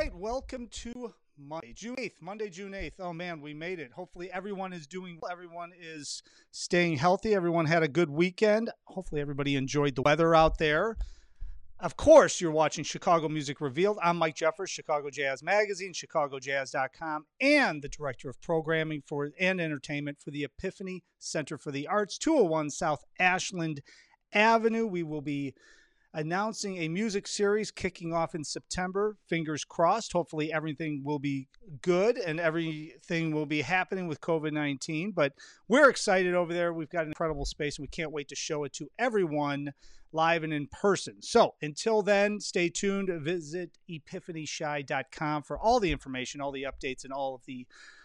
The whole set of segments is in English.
right, welcome to Monday, June 8th. Monday, June 8th. Oh man, we made it. Hopefully everyone is doing well. Everyone is staying healthy. Everyone had a good weekend. Hopefully everybody enjoyed the weather out there. Of course, you're watching Chicago Music Revealed. I'm Mike Jeffers, Chicago Jazz Magazine, ChicagoJazz.com, and the Director of Programming and Entertainment for the Epiphany Center for the Arts, 201 South Ashland Avenue. We will be announcing a music series kicking off in September. Fingers crossed. Hopefully everything will be good and everything will be happening with COVID-19. But we're excited over there. We've got an incredible space and we can't wait to show it to everyone live and in person. So until then, stay tuned. Visit epiphanyshy.com for all the information, all the updates, and all of the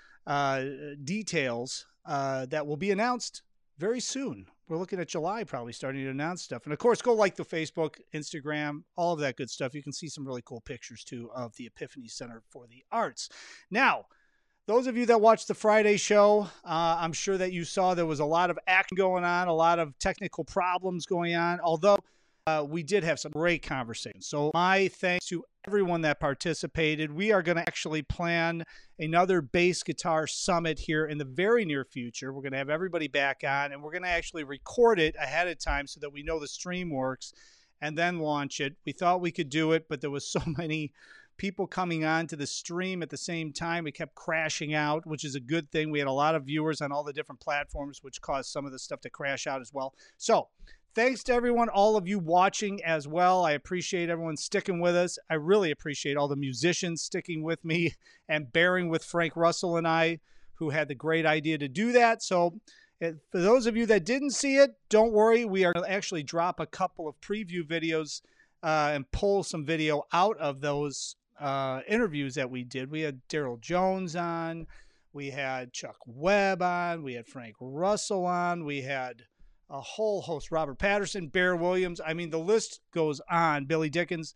details that will be announced very soon. We're looking at July, probably starting to announce stuff. And of course, go like the Facebook, Instagram, all of that good stuff. You can see some really cool pictures too of the Epiphany Center for the Arts. Now, those of you that watched the Friday show, I'm sure that you saw there was a lot of action going on, a lot of technical problems going on, although we did have some great conversations. So my thanks to everyone that participated. We are going to actually plan another bass guitar summit here in the very near future. We're going to have everybody back on, and we're going to actually record it ahead of time so that we know the stream works and then launch it. We thought we could do it, but there was so many people coming on to the stream at the same time. It kept crashing out, which is a good thing. We had a lot of viewers on all the different platforms, which caused some of the stuff to crash out as well. So thanks to everyone, all of you watching as well. I appreciate everyone sticking with us. I really appreciate all the musicians sticking with me and bearing with Frank Russell and I, who had the great idea to do that. So for those of you that didn't see it, don't worry. We are going to actually drop a couple of preview videos and pull some video out of those interviews that we did. We had Daryl Jones on. We had Chuck Webb on. We had Frank Russell on. We had a whole host, Robert Patterson, Bear Williams. I mean, the list goes on, Billy Dickens.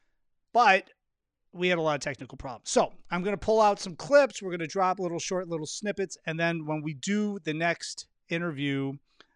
But we had a lot of technical problems. So I'm going to pull out some clips. We're going to drop little short little snippets. And then when we do the next interview,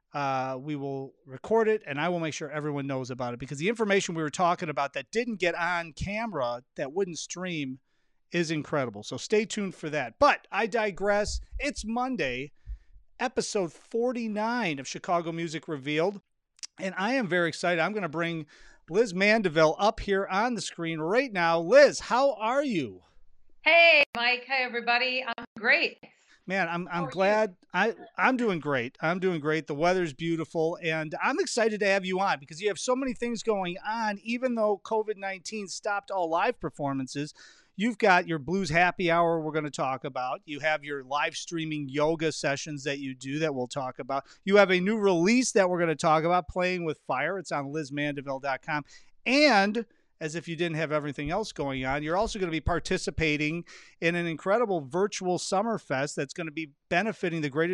we will record it and I will make sure everyone knows about it, because the information we were talking about that didn't get on camera, that wouldn't stream, is incredible. So stay tuned for that. But I digress. It's Monday, episode 49 of Chicago Music Revealed. And I am very excited. I'm going to bring Liz Mandeville up here on the screen right now. Liz, how are you? Hey, Mike. Hey, everybody. I'm great. Man, I'm glad. I'm doing great. I'm doing great. The weather's beautiful, and I'm excited to have you on because you have so many things going on. Even though COVID-19 stopped all live performances, you've got your Blues Happy Hour we're going to talk about. You have your live streaming yoga sessions that you do that we'll talk about. You have a new release that we're going to talk about, Playing with Fire. It's on lizmandeville.com. And as if you didn't have everything else going on, you're also going to be participating in an incredible virtual summer fest that's going to be benefiting the Greater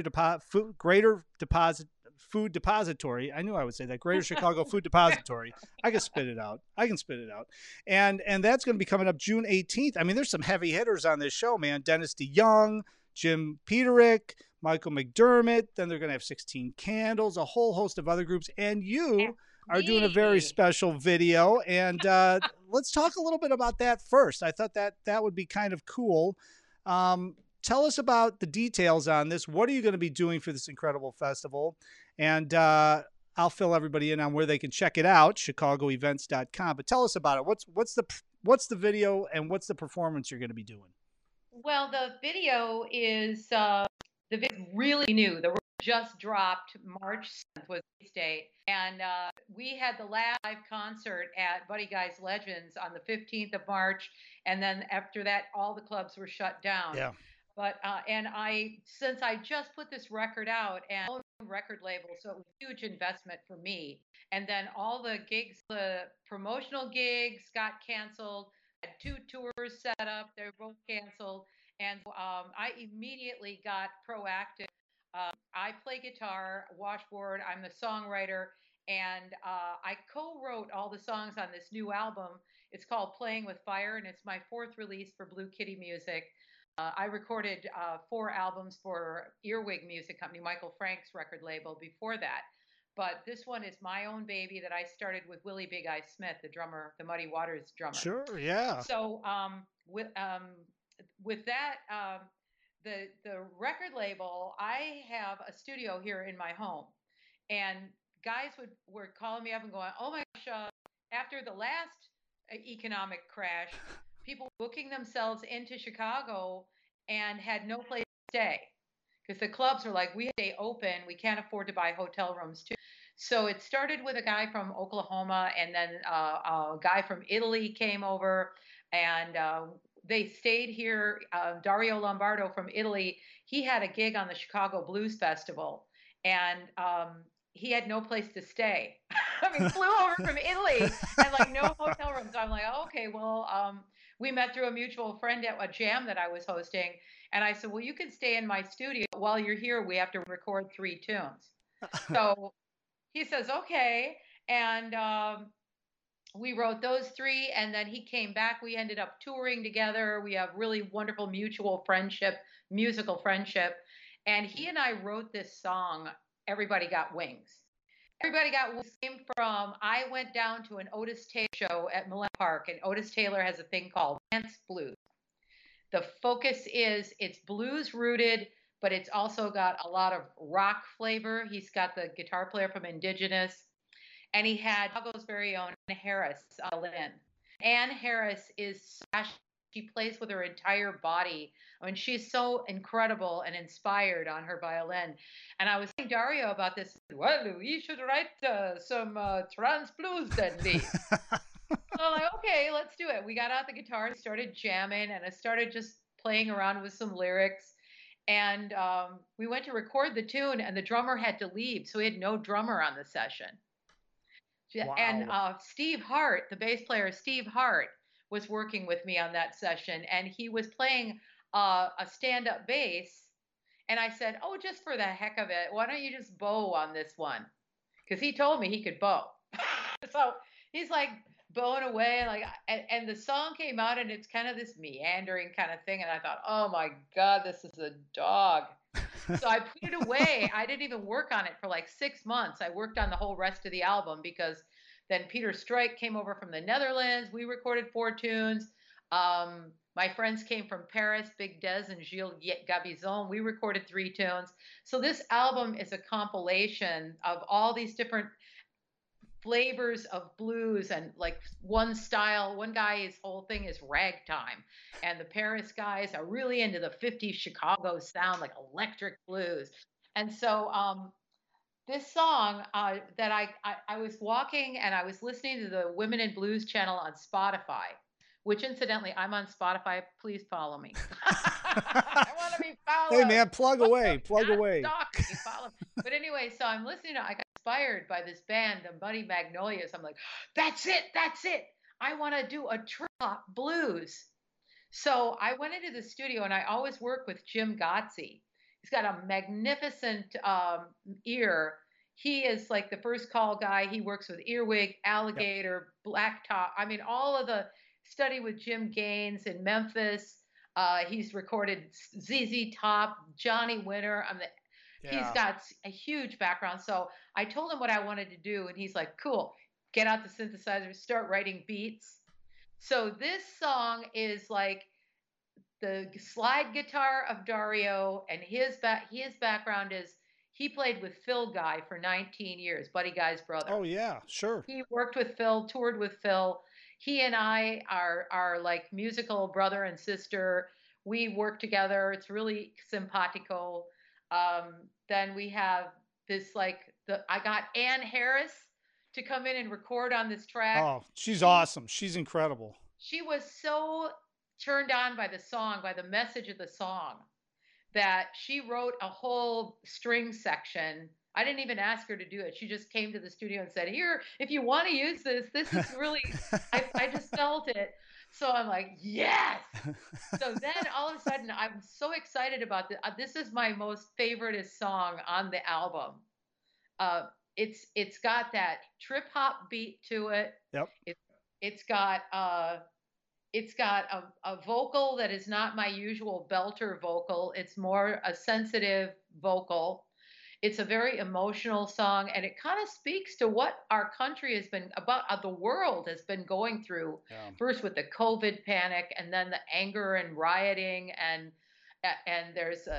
Food Depository. I knew I would say that. Greater Chicago Food Depository. I can spit it out. And that's going to be coming up June 18th. I mean, there's some heavy hitters on this show, man. Dennis DeYoung, Jim Peterick, Michael McDermott. Then they're going to have 16 Candles, a whole host of other groups. And you are doing a very special video. And let's talk a little bit about that first. I thought that would be kind of cool. Tell us about the details on this. What are you going to be doing for this incredible festival? And I'll fill everybody in on where they can check it out, chicagoevents.com. But tell us about it. What's the video and what's the performance you're going to be doing? Well, the video is really new. The just dropped. March 7th was the date. And we had the last live concert at Buddy Guy's Legends on the 15th of March. And then after that, all the clubs were shut down. Yeah. But since I just put this record out and record label, so it was a huge investment for me. And then all the gigs, the promotional gigs got canceled. I had 2 tours set up. They were both canceled. And I immediately got proactive. I play guitar, washboard. I'm the songwriter. And I co-wrote all the songs on this new album. It's called Playing with Fire, and it's my 4th release for Blue Kitty Music. I recorded 4 albums for Earwig Music Company, Michael Frank's record label, before that. But this one is my own baby that I started with Willie Big Eye Smith, the drummer, the Muddy Waters drummer. Sure, yeah. So with that, the record label, I have a studio here in my home, and guys were calling me up and going, "Oh my gosh, after the last economic crash, people were booking themselves into Chicago and had no place to stay because the clubs are like, we stay open, we can't afford to buy hotel rooms too." So it started with a guy from Oklahoma, and then a guy from Italy came over, and they stayed here. Dario Lombardo from Italy, he had a gig on the Chicago Blues Festival, and he had no place to stay. I mean, flew over from Italy and like no hotel rooms. So I'm like, oh, okay, well, we met through a mutual friend at a jam that I was hosting, and I said, well, you can stay in my studio while you're here. We have to record 3 tunes. So he says, okay, and we wrote those 3, and then he came back. We ended up touring together. We have really wonderful mutual friendship, musical friendship, and he and I wrote this song, Everybody Got Wings. Everybody Got Wings came from, I went down to an Otis Taylor show at Millennium Park, and Otis Taylor has a thing called dance blues. The focus is it's blues rooted, but it's also got a lot of rock flavor. He's got the guitar player from Indigenous, and he had Chicago's very own Ann Harris on Lynn. Ann Harris is, she plays with her entire body. I mean, she's so incredible and inspired on her violin. And I was telling Dario about this. Well, we should write some trance blues then, Lee. So I'm like, okay, let's do it. We got out the guitar, started jamming, and I started just playing around with some lyrics. And we went to record the tune, and the drummer had to leave, so we had no drummer on the session. Wow. And Steve Hart, the bass player, Steve Hart, was working with me on that session, and he was playing a stand-up bass. And I said, oh, just for the heck of it, why don't you just bow on this one? Because he told me he could bow. So he's like bowing away, like, and the song came out, and it's kind of this meandering kind of thing. And I thought, oh my God, this is a dog. So I put it away. I didn't even work on it for like 6 months. I worked on the whole rest of the album because then Peter Struyck came over from the Netherlands. We recorded 4 tunes. My friends came from Paris, Big Des and Gilles Gabizon. We recorded 3 tunes. So this album is a compilation of all these different flavors of blues, and like one style. One guy, his whole thing is ragtime, and the Paris guys are really into the 50s Chicago sound, like electric blues. And so this song that I was walking and I was listening to the Women in Blues channel on Spotify, which incidentally, I'm on Spotify. Please follow me. I want to be followed. Hey man, plug away. Stalk me, follow. But anyway, so I'm listening to, I got inspired by this band, the Muddy Magnolias. I'm like, that's it. I want to do a trip hop blues. So I went into the studio, and I always work with Jim Gotze. He's got a magnificent ear. He is like the first call guy. He works with Earwig, Alligator, Blacktop. I mean, all of the study with Jim Gaines in Memphis. He's recorded ZZ Top, Johnny Winter. He's got a huge background. So I told him what I wanted to do, and he's like, cool, get out the synthesizer, start writing beats. So this song is like the slide guitar of Dario, and his background is he played with Phil Guy for 19 years, Buddy Guy's brother. Oh yeah, sure. He worked with Phil, toured with Phil. He and I are like musical brother and sister. We work together. It's really simpatico. Then we have this I got Ann Harris to come in and record on this track. Oh, she's awesome. She's incredible. She was so turned on by the song, by the message of the song, that she wrote a whole string section. I didn't even ask her to do it. She just came to the studio and said, here, if you want to use this is really, I just felt it. So I'm like, yes. So then all of a sudden, I'm so excited about this. This is my most favoriteest song on the album. It's got that trip hop beat to it. Yep. It's got a vocal that is not my usual belter vocal. It's more a sensitive vocal. It's a very emotional song, and it kind of speaks to what our country has been about, the world has been going through. Yeah. First with the COVID panic, and then the anger and rioting, and there's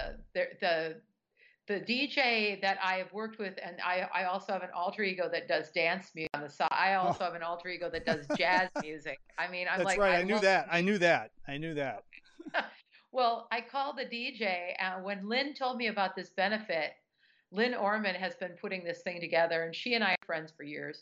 the DJ that I have worked with, and I also have an alter ego that does dance music on the side. I Oh, also have an alter ego that does jazz music. I mean, I'm that's like, right. I I knew love that. I music. knew that. I knew that. Well, I called the DJ, when Lynn told me about this benefit. Lynn Orman has been putting this thing together, and she and I are friends for years.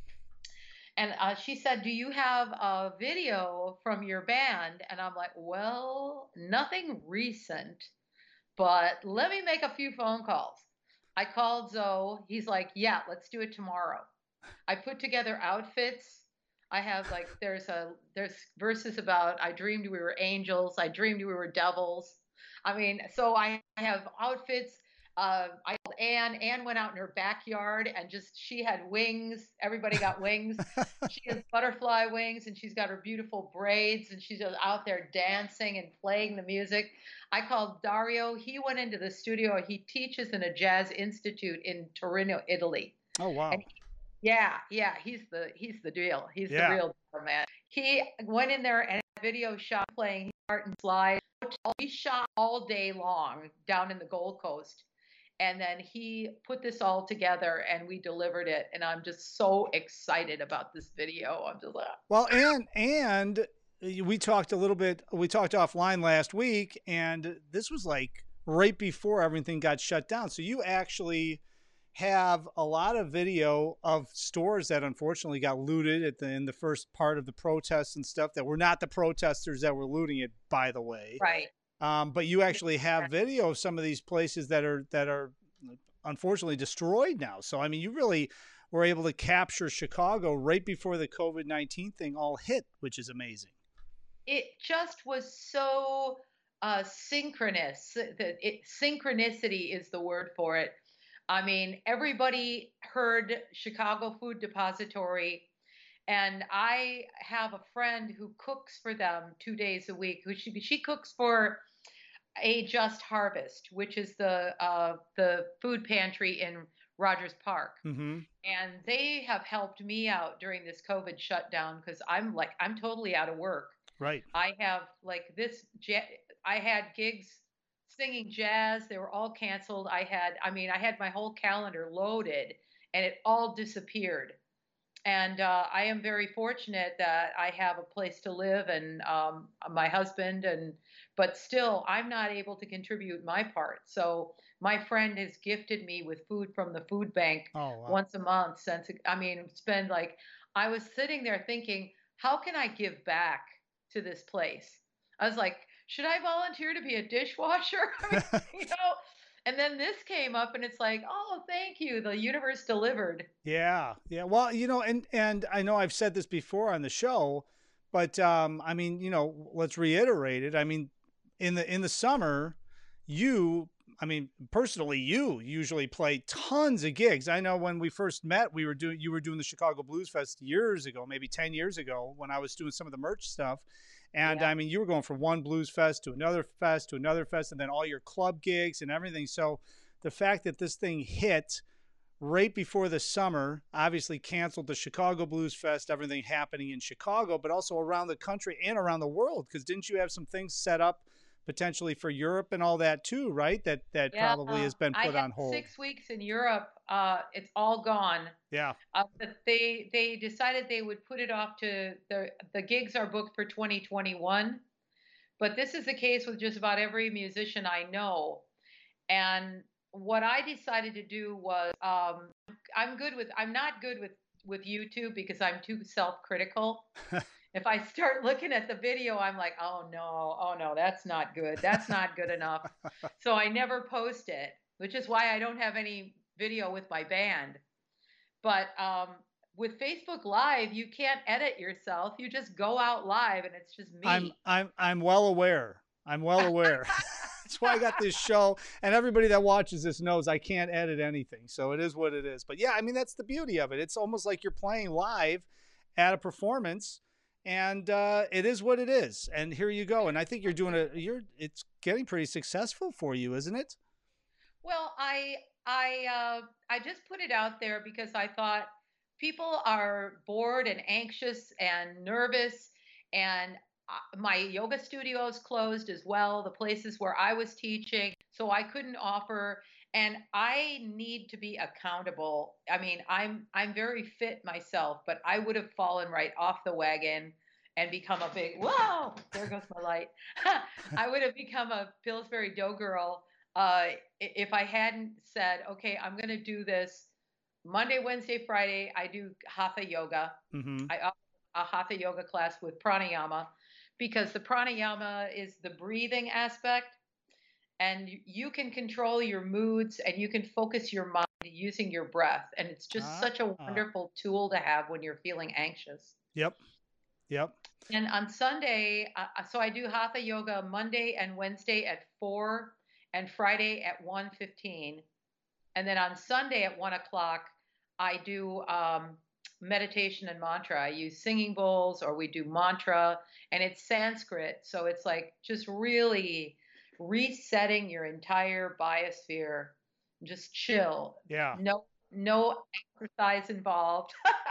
And she said, "Do you have a video from your band?" And I'm like, "Well, nothing recent, but let me make a few phone calls." I called Zoe. He's like, "Yeah, let's do it tomorrow." I put together outfits. I have like there's verses about I dreamed we were angels, I dreamed we were devils. I mean, so I have outfits. I called Anne. Anne went out in her backyard and just she had wings. Everybody got wings. She has butterfly wings and she's got her beautiful braids and she's just out there dancing and playing the music. I called Dario. He went into the studio. He teaches in a jazz institute in Torino, Italy. Oh, And wow. yeah, yeah, he's the deal. He's the Yeah. real deal, man. He went in there and video shot playing Martin Slide. He shot all day long down in the Gold Coast. And then he put this all together and we delivered it. And I'm just so excited about this video. I'm just like, Well, and we talked a little bit. We talked offline last week, and this was like right before everything got shut down. So you actually have a lot of video of stores that unfortunately got looted in the first part of the protests and stuff that were not the protesters that were looting it, by the way. right. But you actually have video of some of these places that are unfortunately destroyed now. So I mean, you really were able to capture Chicago right before the COVID-19 thing all hit, which is amazing. It just was so synchronous. Synchronicity is the word for it. I mean, everybody heard Chicago Food Depository, and I have a friend who cooks for them 2 days a week. Who she cooks for A Just Harvest, which is the food pantry in Rogers Park, Mm-hmm. and they have helped me out during this COVID shutdown because I'm totally out of work. Right. I have like I had gigs singing jazz. They were all canceled. I had my whole calendar loaded and it all disappeared. And I am very fortunate that I have a place to live and my husband, but still, I'm not able to contribute my part. So my friend has gifted me with food from the food bank Oh, wow. once a month since, I mean, it's been like, I was sitting there thinking, how can I give back to this place? I was like, should I volunteer to be a dishwasher? I mean, you know, and then this came up and it's like, oh, thank you. The universe delivered. Yeah, yeah. Well, and I know I've said this before on the show, but I mean, let's reiterate it. I mean, in the summer, I mean, personally, you usually play tons of gigs. I know when we first met, you were doing the Chicago Blues Fest years ago, maybe 10 years ago, when I was doing some of the merch stuff. And Yeah. I mean, you were going from one blues fest to another fest to another fest, and then all your club gigs and everything. So the fact that this thing hit right before the summer obviously canceled the Chicago Blues Fest, everything happening in Chicago, but also around the country and around the world. Because didn't you have some things set up potentially for Europe and all that too, right? That Yeah, probably has been I put had on hold. 6 weeks in Europe. It's all gone. Yeah. But they decided they would put it off to the gigs are booked for 2021. But this is the case with just about every musician I know. And what I decided to do was I'm not good with YouTube because I'm too self-critical. If I start looking at the video, I'm like, oh no, that's not good. That's not good enough. So I never post it, which is why I don't have any video with my band. But with Facebook Live, you can't edit yourself. You just go out live and it's just I'm me. I'm I'm well aware. I'm well aware. That's why I got this show, and everybody that watches this knows I can't edit anything. So it is what it is. But yeah, I mean that's the beauty of it. It's almost like you're playing live at a performance, and it is what it is. And here you go. And I think it's getting pretty successful for you, isn't it? Well, I just put it out there because I thought people are bored and anxious and nervous, and my yoga studio is closed as well. The places where I was teaching, so I couldn't offer. And I need to be accountable. I mean, I'm very fit myself, but I would have fallen right off the wagon and become a big whoa. There goes my light. I would have become a Pillsbury Doughgirl if I hadn't said, okay, I'm going to do this Monday, Wednesday, Friday. I do hatha yoga. Mm-hmm. I offer a hatha yoga class with pranayama because the pranayama is the breathing aspect, and you can control your moods and you can focus your mind using your breath. And it's just such a Ah, wonderful tool to have when you're feeling anxious. yep, yep. And on Sunday, so I do hatha yoga Monday and Wednesday at 4 and Friday at 1:15. And then on Sunday at 1 o'clock, I do meditation and mantra. I use singing bowls or we do mantra, and it's Sanskrit. So it's like just really resetting your entire biosphere. Just chill. Yeah. No exercise involved.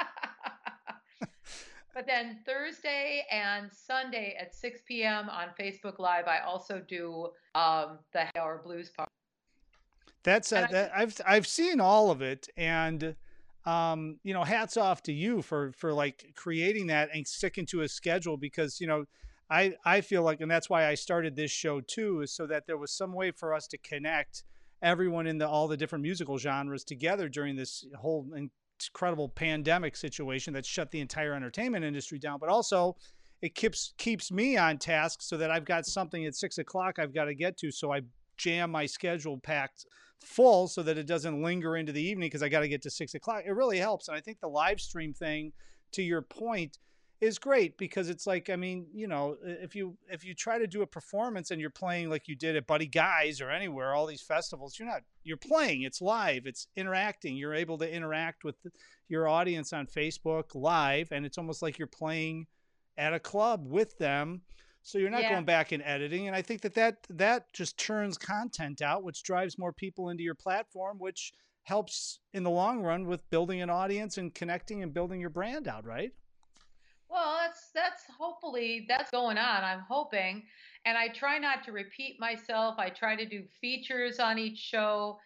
But then Thursday and Sunday at 6 p.m. on Facebook Live, I also do the Hour Blues Party. That's And I that I've seen all of it, and you know, hats off to you for like creating that and sticking to a schedule, because you know, I feel like, and that's why I started this show too, is so that there was some way for us to connect everyone in the all the different musical genres together during this whole incredible pandemic situation that shut the entire entertainment industry down. But also, it keeps me on task so that I've got something at 6 o'clock I've got to get to, so I jam my schedule packed full so that it doesn't linger into the evening because I got to get to 6 o'clock. It really helps. And I think the live stream thing, to your point, is great because it's like, I mean, you know, if you try to do a performance and you're playing like you did at Buddy Guy's or anywhere, all these festivals, you're playing, it's live, it's interacting. You're able to interact with your audience on Facebook live, and it's almost like you're playing at a club with them, so you're not yeah, going back and editing. And I think that just churns content out, which drives more people into your platform, which helps in the long run with building an audience and connecting and building your brand out, right? well, that's hopefully that's going on. I'm hoping, and I try not to repeat myself. I try to do features on each show.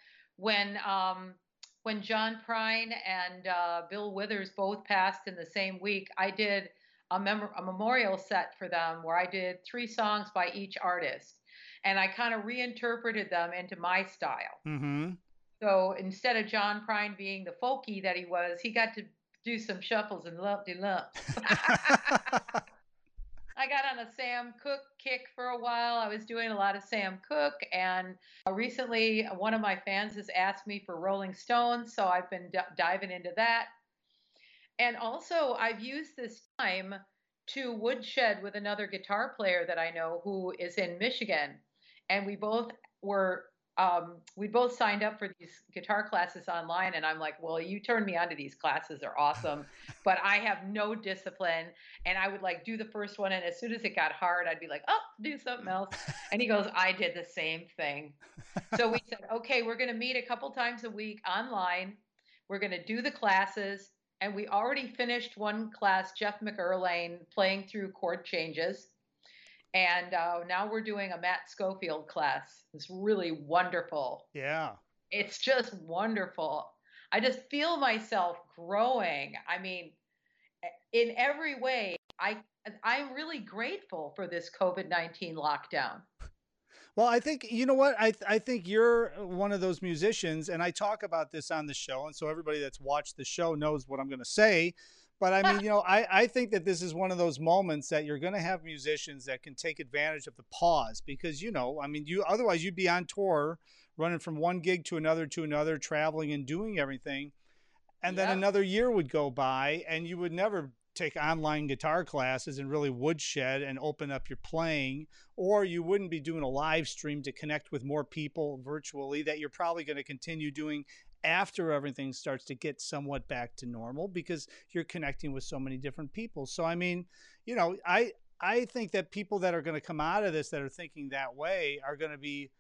When John Prine and Bill Withers both passed in the same week, I did a memorial set for them where I did 3 songs by each artist, and I kind of reinterpreted them into my style. Mm-hmm. So instead of John Prine being the folky that he was, he got to do some shuffles and lump de lumps. I got on a Sam Cooke kick for a while. I was doing a lot of Sam Cooke, and recently one of my fans has asked me for Rolling Stones, so I've been diving into that. And also, I've used this time to woodshed with another guitar player that I know who is in Michigan, and were we both signed up for these guitar classes online. And I'm like, well, you turned me on to these classes; they're awesome, but I have no discipline, and I would like do the first one, and as soon as it got hard, I'd be like, oh, do something else. And he goes, I did the same thing. So we said, okay, we're going to meet a couple times a week online. We're going to do the classes. And we already finished one class, Jeff McErlane playing through chord changes. And now we're doing a Matt Schofield class. It's really wonderful. Yeah. It's just wonderful. I just feel myself growing. I mean, in every way, I'm really grateful for this COVID-19 lockdown. Well, I think, you know what, I think you're one of those musicians, and I talk about this on the show, and so everybody that's watched the show knows what I'm going to say. But I mean, you know, I think that this is one of those moments that you're going to have musicians that can take advantage of the pause, because, you know, I mean, you otherwise you'd be on tour, running from one gig to another, traveling and doing everything. And then Yep. another year would go by and you would never take online guitar classes and really woodshed and open up your playing, or you wouldn't be doing a live stream to connect with more people virtually that you're probably going to continue doing after everything starts to get somewhat back to normal, because you're connecting with so many different people. So I mean, you know, I think that people that are going to come out of this that are thinking that way are going to be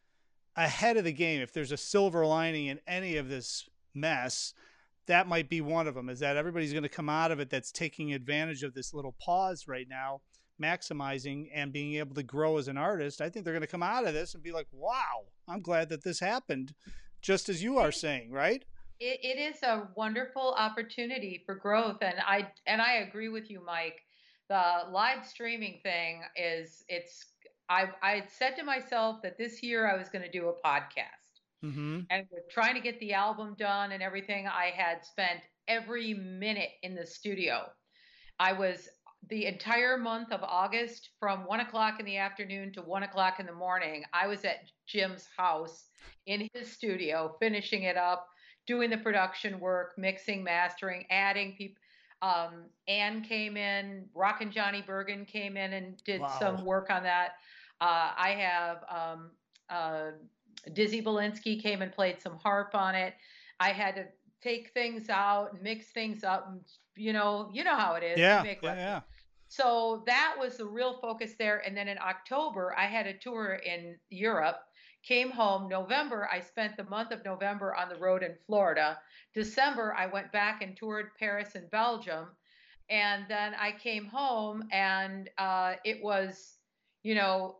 ahead of the game. If there's a silver lining in any of this mess, that might be one of them, is that everybody's going to come out of it that's taking advantage of this little pause right now, maximizing and being able to grow as an artist. I think they're going to come out of this and be like, wow, I'm glad that this happened, just as you are saying, right? It is a wonderful opportunity for growth, and I agree with you, Mike. The live streaming thing is it's I said to myself that this year I was going to do a podcast, Mm-hmm. and with trying to get the album done and everything, I had spent every minute in the studio. I was the entire month of August from 1 o'clock in the afternoon to 1 o'clock in the morning. I was at Jim's house in his studio, finishing it up, doing the production work, mixing, mastering, adding people. Anne came in, Rockin' Johnny Bergen came in and did Wow. some work on that. I have uh, Dizzy Belinsky came and played some harp on it. I had to take things out and mix things up, and you know how it is. You Yeah, make yeah, records. yeah. So that was the real focus there. And then in October, I had a tour in Europe. Came home. November, I spent the month of November on the road in Florida. December, I went back and toured Paris and Belgium. And then I came home, and it was, you know,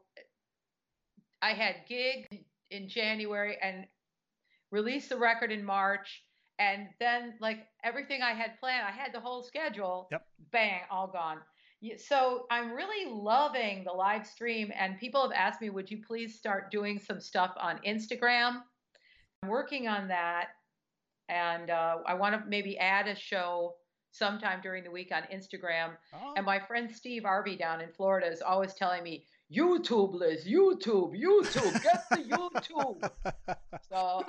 I had gig in January and released the record in March. And then, like everything I had planned, I had the whole schedule, Yep. bang, all gone. So I'm really loving the live stream. And people have asked me, would you please start doing some stuff on Instagram? I'm working on that. And I want to maybe add a show sometime during the week on Instagram. And Oh. my friend Steve Arby down in Florida is always telling me, YouTube, Liz, YouTube, YouTube, get the YouTube. So,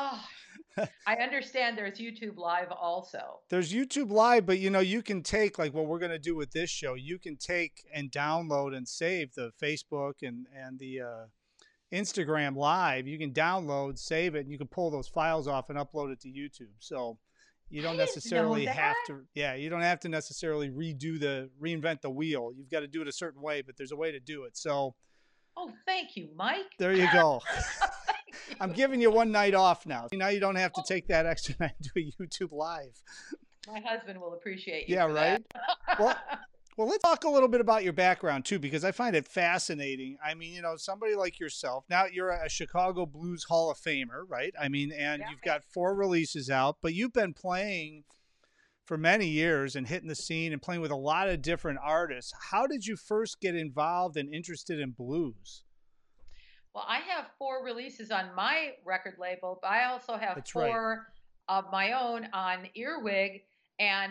I understand there's YouTube Live also. There's YouTube Live, but you can take, like what we're going to do with this show. You can take and download and save the Facebook and the Instagram Live. You can download, save it, and you can pull those files off and upload it to YouTube. So you don't I didn't know necessarily have that. to, yeah, you don't have to necessarily reinvent the wheel. You've got to do it a certain way, but there's a way to do it. So Oh, thank you, Mike. there you go. Thank I'm you. giving you one night off now. Now you don't have to Oh, take that extra night and do a YouTube Live. my husband will appreciate you Yeah, for that. right. Well, well, let's talk a little bit about your background too, because I find it fascinating. I mean, somebody like yourself. Now you're a Chicago Blues Hall of Famer, right? I mean, and Yeah. you've got 4 releases out, but you've been playing for many years and hitting the scene and playing with a lot of different artists. How did you first get involved and interested in blues? Well, I have 4 releases on my record label, but I also have That's right. four of my own on Earwig. And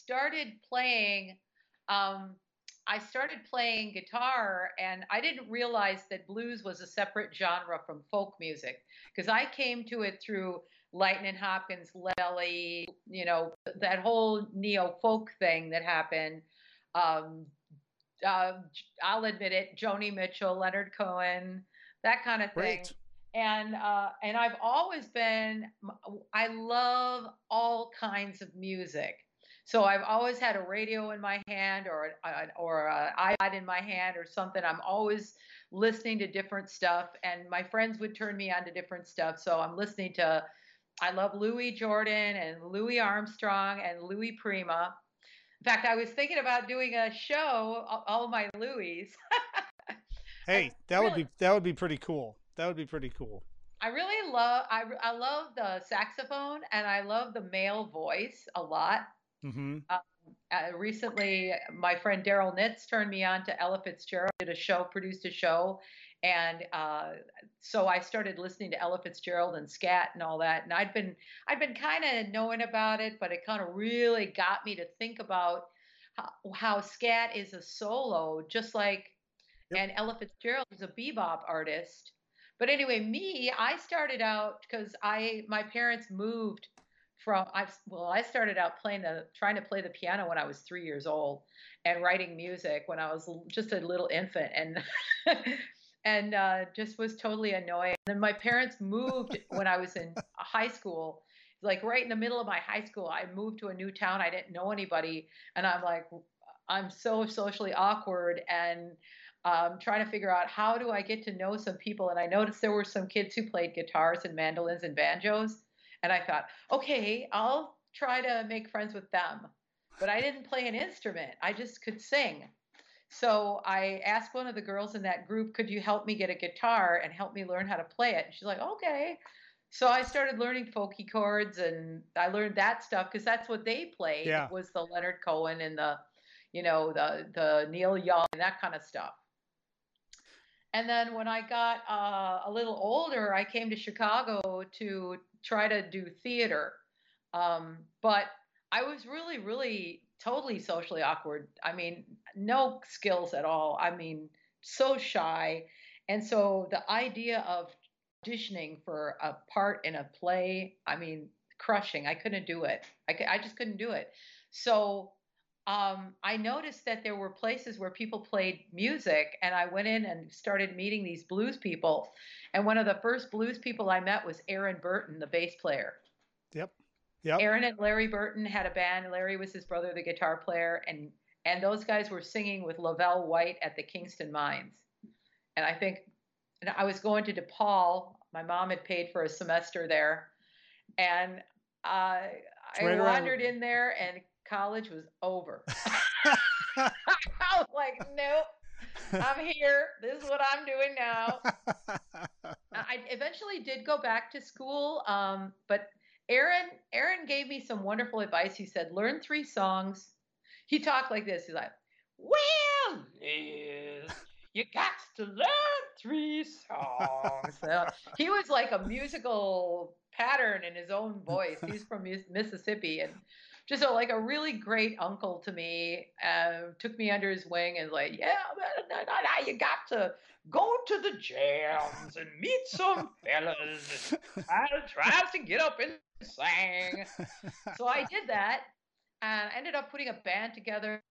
um, I started playing guitar, and I didn't realize that blues was a separate genre from folk music because I came to it through Lightning Hopkins, Lely, that whole neo folk thing that happened. Um, uh, I'll admit it, Joni Mitchell, Leonard Cohen, that kind of thing. Great. And I've always been, I love all kinds of music. So I've always had a radio in my hand, or an iPod in my hand or something. I'm always listening to different stuff, and my friends would turn me on to different stuff. So I'm listening to, I love Louis Jordan and Louis Armstrong and Louis Prima. In fact, I was thinking about doing a show, all my Louis. I Hey, that would really, be pretty cool. That would be pretty cool. I really love, I love the saxophone, and I love the male voice a lot. Mm-hmm. Um, Recently, my friend Daryl Nitz turned me on to Ella Fitzgerald. Did a show, produced a show, and so I started listening to Ella Fitzgerald and scat and all that. And I'd been kind of knowing about it, but it kind of really got me to think about how scat is a solo, just like, Yep. and Ella Fitzgerald is a bebop artist. But anyway, I started out because my parents moved I started out trying to play the piano when I was 3 years old, and writing music when I was just a little infant, and and just was totally annoying. And then my parents moved when I was in high school. Like right in the middle of my high school, I moved to a new town. I didn't know anybody, and I'm like, I'm so socially awkward, and trying to figure out how do I get to know some people. And I noticed there were some kids who played guitars and mandolins and banjos. And I thought, okay, I'll try to make friends with them. But I didn't play an instrument, I just could sing. So I asked one of the girls in that group, could you help me get a guitar and help me learn how to play it? And she's like, okay. So I started learning folky chords and I learned that stuff because that's what they played Yeah. was the Leonard Cohen and the Neil Young and that kind of stuff. And then when I got a little older, I came to Chicago to try to do theater. But I was really, really totally socially awkward. I mean, no skills at all. I mean, so shy. And so the idea of auditioning for a part in a play, I mean, crushing. I couldn't do it. I just couldn't do it. So I noticed that there were places where people played music, and I went in and started meeting these blues people. And one of the first blues people I met was Aaron Burton, the bass player. Yep. Yep. Aaron and Larry Burton had a band. Larry was his brother, the guitar player, and those guys were singing with Lavelle White at the Kingston Mines. And I think and I was going to DePaul. My mom had paid for a semester there, and It's I right around. wandered in there, and college was over. I was like, nope, I'm here. This is what I'm doing now. I eventually did go back to school, but Aaron gave me some wonderful advice. He said, learn 3 songs. He talked like this. He's like, well, Liz, you got to learn 3 songs. So he was like a musical pattern in his own voice. He's from Mississippi and just like a really great uncle to me. Took me under his wing and like, yeah, you got to go to the jams and meet some fellas. And try to get up and sing. So I did that and I ended up putting a band together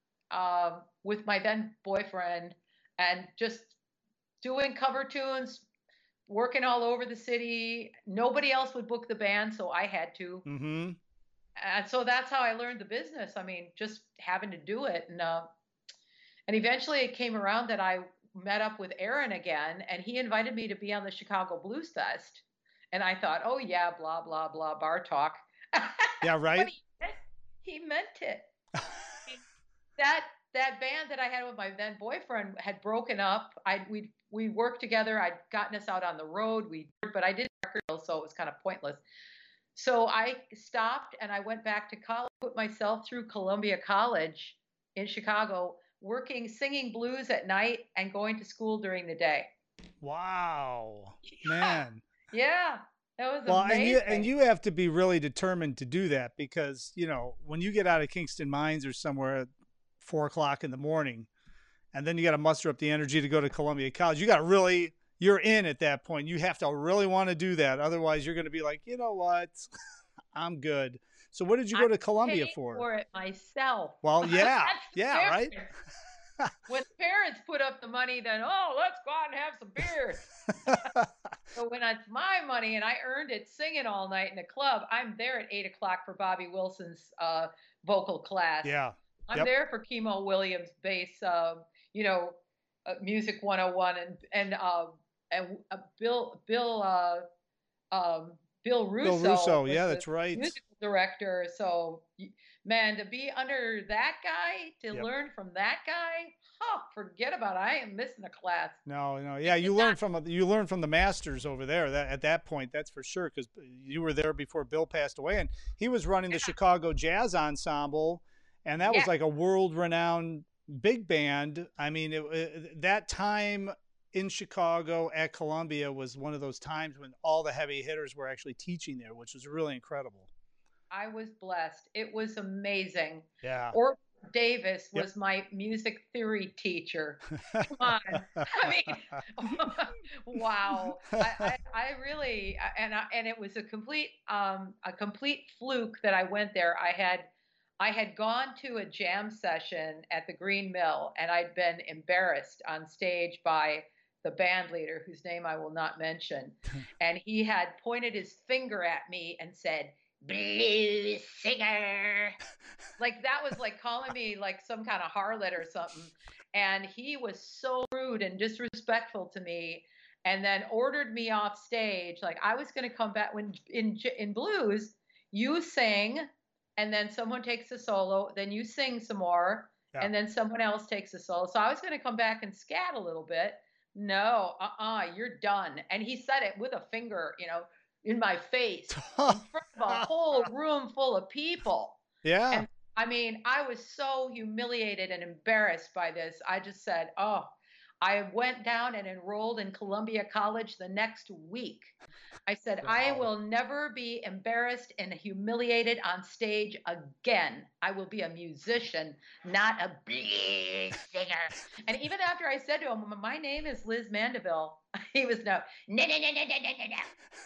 with my then boyfriend and just doing cover tunes, working all over the city. Nobody else would book the band, so I had to. Mm-hmm. And so that's how I learned the business. I mean, just having to do it. And eventually it came around that I met up with Aaron again, and he invited me to be on the Chicago Blues Fest. And I thought, oh, yeah, blah, blah, blah, bar talk. Yeah, But right. he meant it. that that band that I had with my then boyfriend had broken up. We worked together. I'd gotten us out on the road. But I didn't record deal, so it was kind of pointless. So I stopped and I went back to college, put myself through Columbia College in Chicago, working, singing blues at night and going to school during the day. Wow, Yeah, man. yeah, that was Well, and amazing. you have to be really determined to do that because when you get out of Kingston Mines or somewhere at 4 o'clock in the morning, and then you got to muster up the energy to go to Columbia College. You got to really, you're in at that point. You have to really want to do that. Otherwise, you're going to be like, you know what, I'm good. So, what did you I go to Columbia paid for? for it myself. Well, That's yeah, the yeah, right. difference. When parents put up the money, then, oh, let's go out and have some beer. So when it's my money and I earned it singing all night in a club, I'm there at 8 o'clock for Bobby Wilson's vocal class. Yeah. I'm Yep. there for Chemo Williams bass, Music 101 and Bill Bill Russo Russo. was Yeah, the that's right. musical director. So, man, to be under that guy, to Yep. learn from that guy, oh, forget about it. I am missing a class. No, no, He yeah. did You not. learn from the masters over there. That at that point, that's for sure, because you were there before Bill passed away, and he was running the Chicago Jazz Ensemble, and that was Yeah, like a world-renowned big band. I mean, that time in Chicago at Columbia was one of those times when all the heavy hitters were actually teaching there, which was really incredible. I was blessed. It was amazing. Yeah. Or Davis Yep. was my music theory teacher. Come on. I mean, wow. I really and it was a complete fluke that I went there. I had gone to a jam session at the Green Mill and I'd been embarrassed on stage by the band leader whose name I will not mention. And he had pointed his finger at me and said, blues singer. Like that was like calling me like some kind of harlot or something. And he was so rude and disrespectful to me, and then ordered me off stage. Like I was going to come back when in blues, you sing, and then someone takes a solo, then you sing some more, Yeah. and then someone else takes a solo. So I was going to come back and scat a little bit. No, you're done. And he said it with a finger, in my face in front of a whole room full of people. Yeah. And I mean, I was so humiliated and embarrassed by this. I just said, oh, I went down and enrolled in Columbia College the next week. I said, I Wow. will never be embarrassed and humiliated on stage again. I will be a musician, not a big singer. And even after I said to him, my name is Liz Mandeville, he was no, no, no, no, no, no, no, no.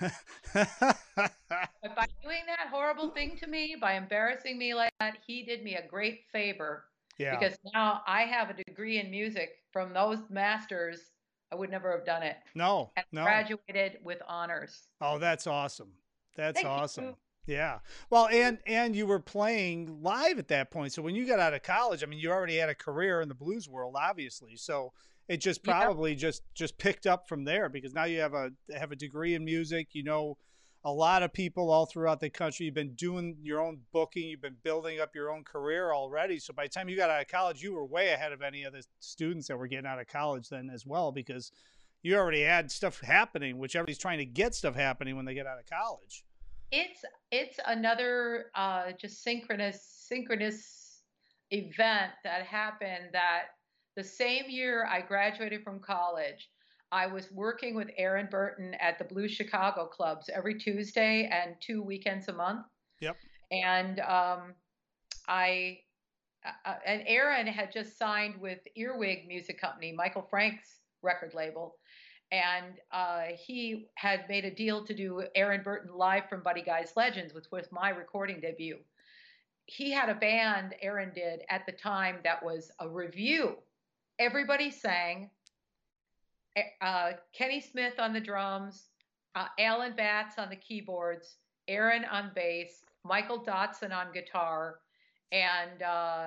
But by doing that horrible thing to me, by embarrassing me like that, he did me a great favor, Yeah. because now I have a degree in music from those masters. I would never have done it. No, And no. graduated with honors. Oh, that's awesome. That's Thank awesome. you. Yeah. Well, and you were playing live at that point. So when you got out of college, I mean, you already had a career in the blues world, obviously. So it just Yeah. probably just picked up from there, because now you have a degree in music. You know, a lot of people all throughout the country. You've been doing your own booking. You've been building up your own career already. So by the time you got out of college, you were way ahead of any of the students that were getting out of college then as well, because you already had stuff happening, which everybody's trying to get stuff happening when they get out of college. It's another just synchronous event that happened, that the same year I graduated from college, I was working with Aaron Burton at the Blue Chicago clubs every Tuesday and 2 weekends a month. Yep. And I and Aaron had just signed with Earwig Music Company, Michael Frank's record label, and he had made a deal to do Aaron Burton live from Buddy Guy's Legends, which was my recording debut. He had a band, Aaron did, at the time, that was a review. Everybody sang. Kenny Smith on the drums, Alan Batts on the keyboards, Aaron on bass, Michael Dotson on guitar, and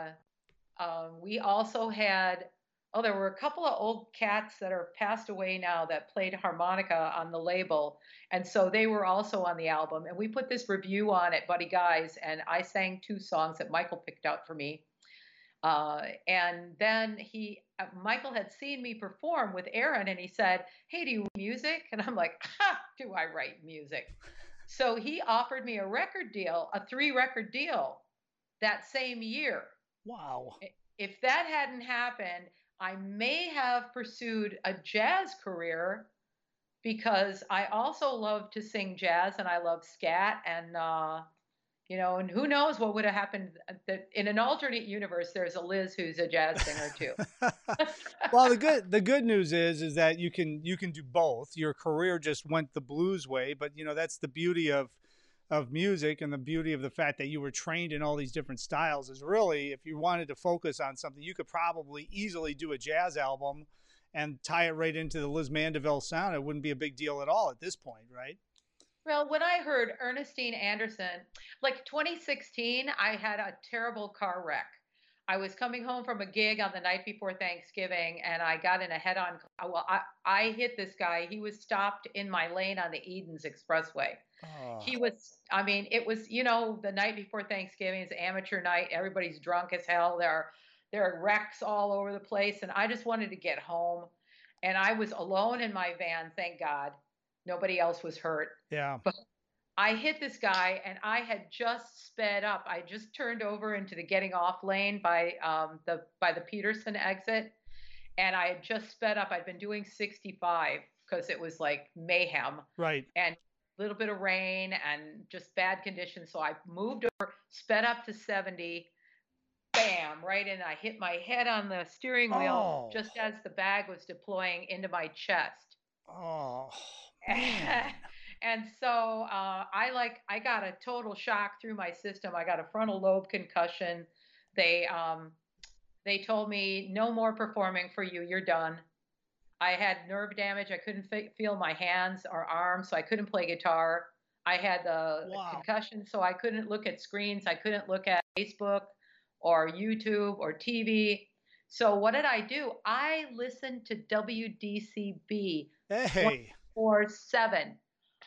we also had, there were a couple of old cats that are passed away now that played harmonica on the label. And so they were also on the album. And we put this review on at Buddy Guy's, and I sang 2 songs that Michael picked out for me. And then Michael had seen me perform with Aaron, and he said, "Hey, do you write music?" And I'm like, "Ha, do I write music?" So he offered me a record deal, a 3-record deal that same year. Wow. If that hadn't happened, I may have pursued a jazz career, because I also love to sing jazz and I love scat, and and who knows what would have happened. In an alternate universe, there's a Liz who's a jazz singer too. Well, the good news is that you can do both. Your career just went the blues way, but that's the beauty of music, and the beauty of the fact that you were trained in all these different styles is really, if you wanted to focus on something, you could probably easily do a jazz album and tie it right into the Liz Mandeville sound. It wouldn't be a big deal at all at this point, right? Well, when I heard Ernestine Anderson, like 2016, I had a terrible car wreck. I was coming home from a gig on the night before Thanksgiving, and I got in a head-on. Well, I hit this guy. He was stopped in my lane on the Edens Expressway. Oh, He was, I mean, it was, the night before Thanksgiving is amateur night. Everybody's drunk as hell. There are wrecks all over the place, and I just wanted to get home. And I was alone in my van, thank God. Nobody else was hurt. yeah. But I hit this guy, and I had just sped up. I just turned over into the getting off lane by the Peterson exit, and I had just sped up. I'd been doing 65 because it was like mayhem, Right. and a little bit of rain and just bad conditions. So I moved over, sped up to 70, bam, right in. I hit my head on the steering wheel Oh. just as the bag was deploying into my chest. Oh, man. And so I got a total shock through my system. I got a frontal lobe concussion. They told me, no more performing for you. You're done. I had nerve damage. I couldn't feel my hands or arms, so I couldn't play guitar. I had the Wow. concussion, so I couldn't look at screens. I couldn't look at Facebook or YouTube or TV. So what did I do? I listened to WDCB Hey. 24/7.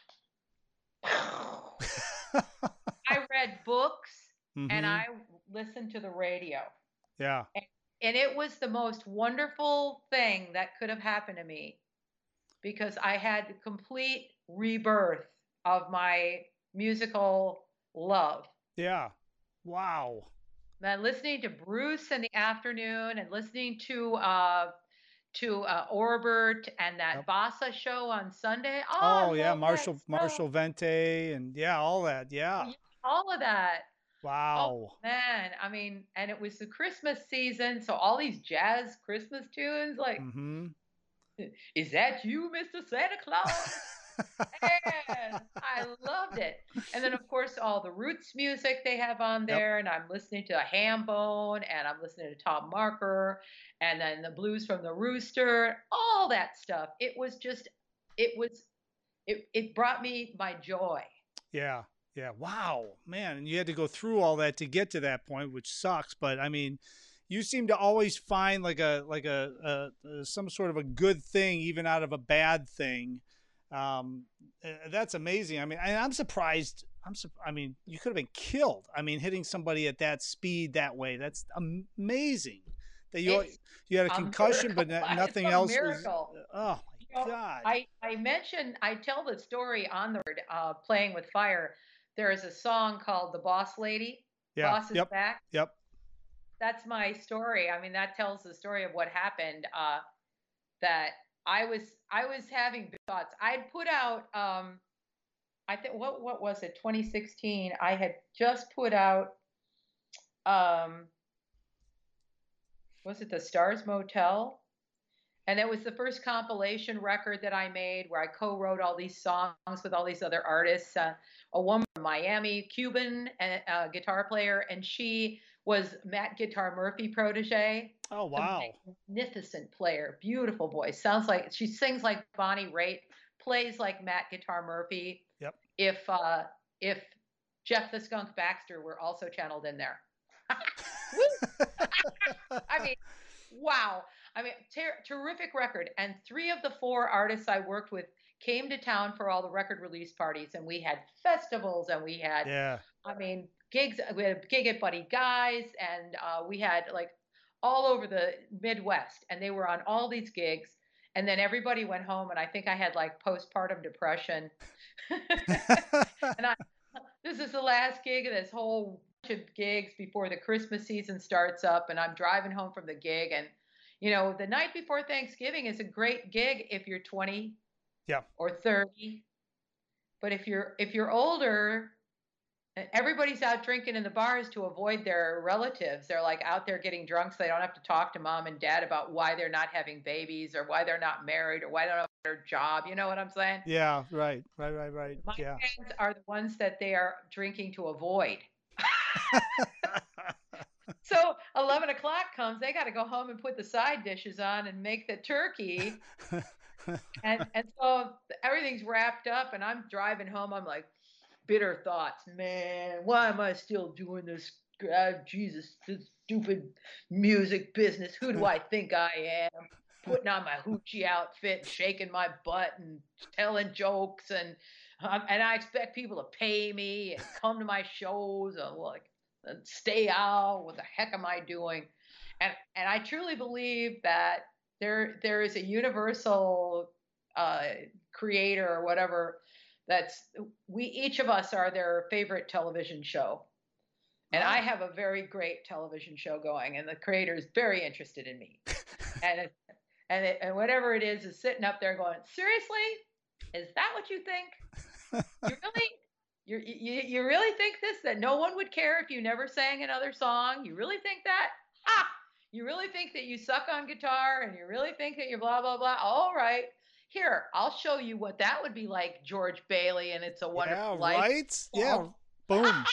I read books and Mm-hmm. I listened to the radio. Yeah. And and it was the most wonderful thing that could have happened to me because I had complete rebirth of my musical love. Yeah. Wow. Man, listening to Bruce in the afternoon and listening to Orbert and that Yep. Vasa show on Sunday. Oh, Oh I yeah, love that Marshall stuff. Vente and yeah, all that. Yeah. Yeah, all of that. Oh Wow. man, I mean, and it was the Christmas season, so all these jazz Christmas tunes, like, Mm-hmm. is that you, Mr. Santa Claus? And I loved it. And then, of course, all the roots music they have on Yep. there, and I'm listening to Hambone, and I'm listening to Tom Marker, and then the blues from the Rooster, all that stuff. It was just, it was, it brought me my joy. Yeah. Yeah. Wow, man. And you had to go through all that to get to that point, which sucks. But I mean, you seem to always find some sort of a good thing, even out of a bad thing. That's amazing. I mean, I'm surprised. I mean, you could have been killed. I mean, hitting somebody at that speed that way. That's amazing. That It's you had a a concussion, miracle. but It's nothing a else was. miracle. Oh You my know, God. I tell the story on the playing with fire. There is a song called "The Boss Lady." Yeah. Boss is Yep. back. Yep. That's my story. I mean, that tells the story of what happened. That I was having big thoughts. I'd put out I think what was it? 2016. I had just put out um was it the Stars Motel? And it was the first compilation record that I made where I co-wrote all these songs with all these other artists. A woman from Miami, Cuban guitar player, and she was Matt Guitar Murphy protege. Oh A wow. magnificent player, beautiful voice. Sounds like she sings like Bonnie Raitt, plays like Matt Guitar Murphy. Yep. If Jeff the Skunk Baxter were also channeled in there. I mean, wow. I mean, terrific record. And three of the four artists I worked with came to town for all the record release parties, and we had festivals, and we had, Yeah. I mean, gigs. We had a gig at Buddy Guy's, and we had like all over the Midwest, and they were on all these gigs. And then everybody went home, and I think I had like postpartum depression. And this is the last gig of this whole bunch of gigs before the Christmas season starts up, and I'm driving home from the gig, and the night before Thanksgiving is a great gig if you're 20 Yeah. or 30, but if you're older, everybody's out drinking in the bars to avoid their relatives. They're like out there getting drunk so they don't have to talk to mom and dad about why they're not having babies or why they're not married or why they don't have their job. You know what I'm saying? Yeah. Right. Right. Right. Right. My Yeah. fans are the ones that they are drinking to avoid. So 11 o'clock comes, they got to go home and put the side dishes on and make the turkey. And so everything's wrapped up, and I'm driving home. I'm like, bitter thoughts. Man, why am I still doing this? Jesus, this stupid music business. Who do I think I am? Putting on my hoochie outfit, shaking my butt, and telling jokes, and I expect people to pay me and come to my shows. I'm like, stay out. What the heck am I doing? And I truly believe that there is a universal creator or whatever that's we each of us are their favorite television show. And I Oh. have a very great television show going, and the creator is very interested in me. And and whatever it is sitting up there going, seriously, is that what you think? You really you really think this, that no one would care if you never sang another song? You really think that? Ha! You really think that you suck on guitar, and you really think that you're blah blah blah? All right. Here, I'll show you what that would be like, George Bailey, and It's a Yeah. Wonderful Life. Right. Yeah. Oh. Boom.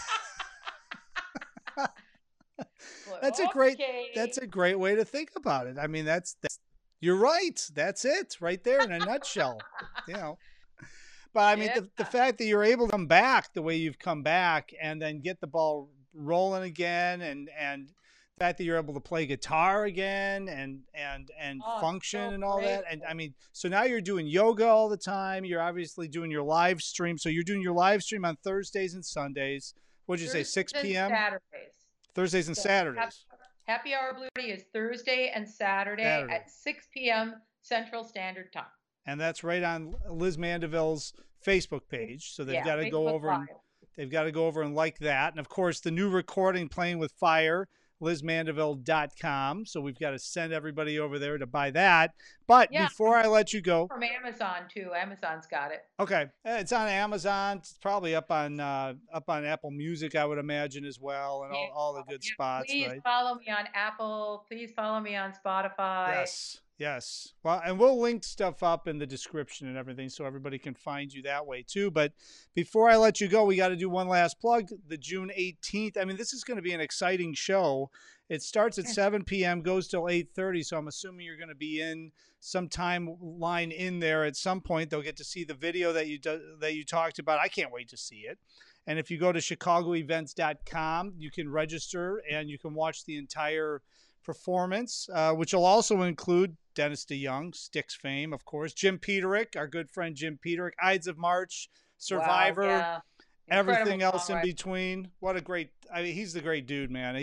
That's a great. That's Okay. a great way to think about it. I mean, that's you're right. That's it right there in a nutshell. You know. But I mean, Yeah. the fact that you're able to come back the way you've come back and then get the ball rolling again, and the fact that you're able to play guitar again and Oh, function so and all that. And I grateful. mean, so now you're doing yoga all the time. You're obviously doing your live stream. So you're doing your live stream on Thursdays and Sundays. What'd you say, Thursdays 6 and p.m.? Saturdays. Thursdays and So Saturdays. happy hour Blue Party is Thursday and Saturday Saturday. at 6 p.m. Central Standard Time. And that's right on Liz Mandeville's Facebook page. So they've Yeah, got to go Facebook over Live. and they've got to go over and like that. And of course, the new recording, Playing with Fire, LizMandeville.com. So we've got to send everybody over there to buy that. But Yeah, before I let you go, from Amazon too. Amazon's got it. okay, it's on Amazon. It's probably up on Apple Music, I would imagine, as well, and Yeah, all the good yeah. spots, Please right? follow me on Apple. Please follow me on Spotify. Yes, yes. Well, and we'll link stuff up in the description and everything so everybody can find you that way too. But before I let you go, we got to do one last plug. The June 18th. I mean, this is going to be an exciting show. It starts at 7 p.m., goes till 8:30. So I'm assuming you're going to be in some timeline in there at some point. They'll get to see the video that you talked about. I can't wait to see it. And if you go to chicagoevents.com, you can register and you can watch the entire performance, which will also include Dennis DeYoung, Styx fame, of course, Jim Peterick, our good friend Jim Peterick, Ides of March, Survivor, Wow, yeah. everything Incredible else in songwriter. between. What a great, I mean, he's the great dude, man.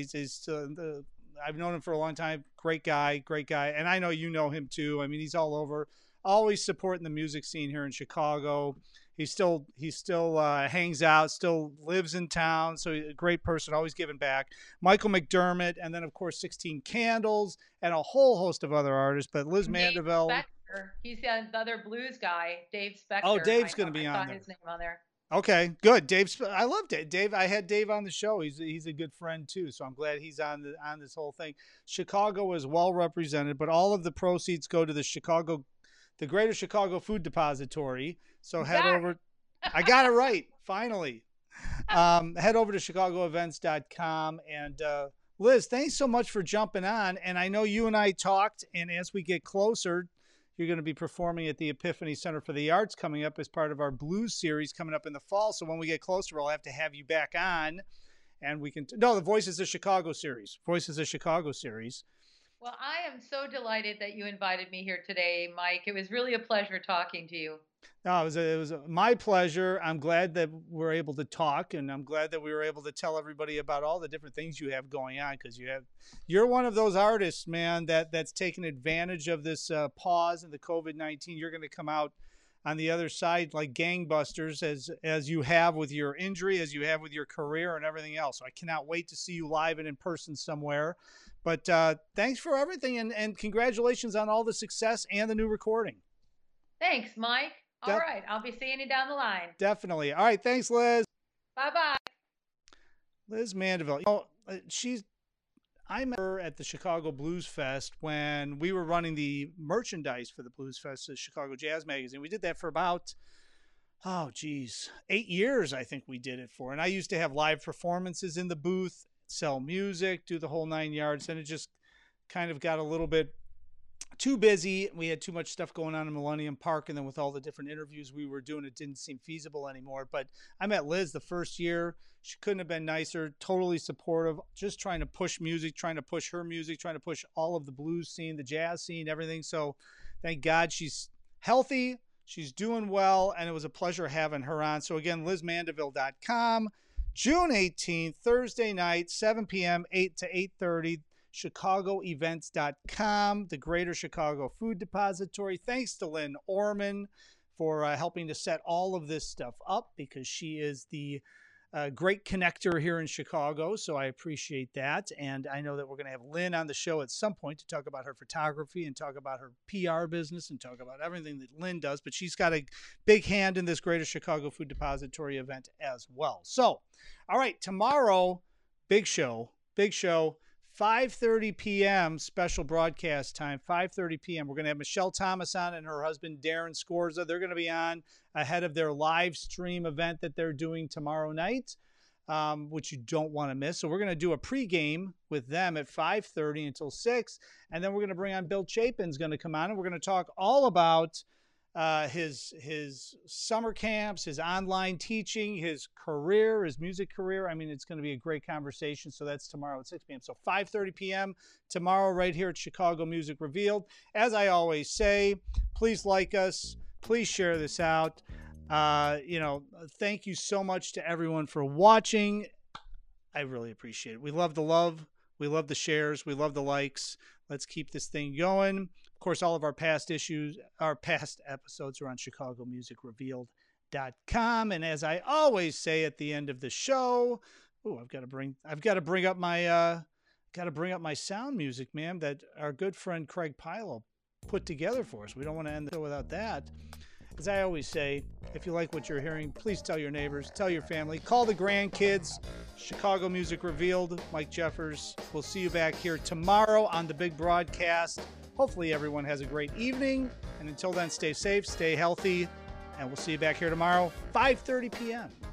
I've known him for a long time. Great guy. And I know you know him too. I mean, he's all over, always supporting the music scene here in Chicago. He still hangs out, still lives in town. So a great person, always giving back. Michael McDermott, and then of course 16 Candles, and a whole host of other artists. But Liz Dave Mandeville. Spector. He's the other blues guy, Dave Spector. Oh, Dave's going to be I on saw there. his name on there. Okay, good. I loved it. Dave, I had Dave on the show. He's a good friend too, so I'm glad he's on this whole thing. Chicago is well represented, but all of the proceeds go to the Greater Chicago Food Depository. So head over. I got it right finally. Head over to chicagoevents.com. And Liz, thanks so much for jumping on. And I know you and I talked, and as we get closer, you're going to be performing at the Epiphany Center for the Arts coming up as part of our blues series coming up in the fall. So when we get closer, we'll have to have you back on, and we can. No, the Voices of Chicago series. Well, I am so delighted that you invited me here today, Mike. It was really a pleasure talking to you. No, it was my pleasure. I'm glad that we're able to talk, and I'm glad that we were able to tell everybody about all the different things you have going on, because you're one of those artists, man, that's taken advantage of this pause and the COVID-19. You're going to come out on the other side like gangbusters, as you have with your injury, as you have with your career and everything else. So I cannot wait to see you live and in person somewhere. But thanks for everything, and congratulations on all the success and the new recording. Thanks, Mike. All right. I'll be seeing you down the line. Definitely. All right. Thanks, Liz. Bye-bye. Liz Mandeville. I met her at the Chicago Blues Fest when we were running the merchandise for the Blues Fest, the Chicago Jazz Magazine. We did that for about, 8 years, I think we did it for. And I used to have live performances in the booth, sell music, do the whole 9 yards. And it just kind of got a little bit too busy. We had too much stuff going on in Millennium Park, and then with all the different interviews we were doing, it didn't seem feasible anymore. But I met Liz the first year. She couldn't have been nicer, totally supportive, just trying to push music, trying to push her music, trying to push all of the blues scene, the jazz scene, everything. So thank God she's healthy, she's doing well, and it was a pleasure having her on. So again, LizMandeville.com, June 18th, Thursday night, 7 p.m., 8 to 8:30. chicagoevents.com, the Greater Chicago Food Depository. Thanks to Lynn Orman for helping to set all of this stuff up, because she is the great connector here in Chicago. So I appreciate that. And I know that we're going to have Lynn on the show at some point to talk about her photography and talk about her PR business and talk about everything that Lynn does. But she's got a big hand in this Greater Chicago Food Depository event as well. So, all right, tomorrow, big show. 5:30 p.m. special broadcast time, 5:30 p.m. We're going to have Michelle Thomas on and her husband, Darren Scorza. They're going to be on ahead of their live stream event that they're doing tomorrow night, which you don't want to miss. So we're going to do a pregame with them at 5:30 until 6. And then we're going to bring on Bill Chapin's going to come on, and we're going to talk all about his summer camps, his online teaching, his career, his music career. I mean, it's going to be a great conversation. So that's tomorrow at 6 p.m. So 5:30 p.m. tomorrow right here at Chicago Music Revealed. As I always say, please like us. Please share this out. Thank you so much to everyone for watching. I really appreciate it. We love the love. We love the shares. We love the likes. Let's keep this thing going. Of course, all of our past episodes are on ChicagoMusicRevealed.com. And as I always say at the end of the show, I've got to bring up my sound music, man, that our good friend Craig Pilo put together for us. We don't want to end the show without that. As I always say, if you like what you're hearing, please tell your neighbors, tell your family, call the grandkids. Chicago Music Revealed, Mike Jeffers. We'll see you back here tomorrow on the big broadcast. Hopefully everyone has a great evening. And until then, stay safe, stay healthy, and we'll see you back here tomorrow, 5:30 p.m.